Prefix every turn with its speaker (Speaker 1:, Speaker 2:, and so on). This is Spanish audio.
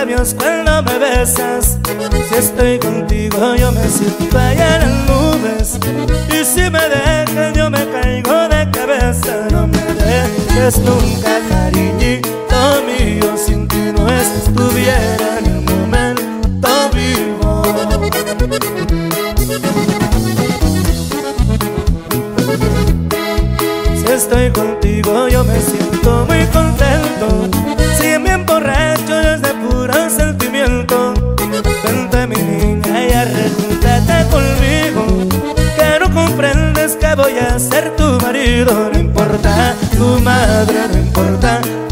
Speaker 1: labios cuando me besas. Si estoy contigo yo me siento allá en las nubes, y si me dejas yo me caigo de cabeza. No me dejes nunca, cariñito mío, sin ti no estuviera ni un momento vivo. Si estoy contigo yo me siento muy contento, si me emborracho es de puro sentimiento. Vente mi niña y arrejúntate conmigo, que no comprendes que voy a ser tu marido. No importa tu madre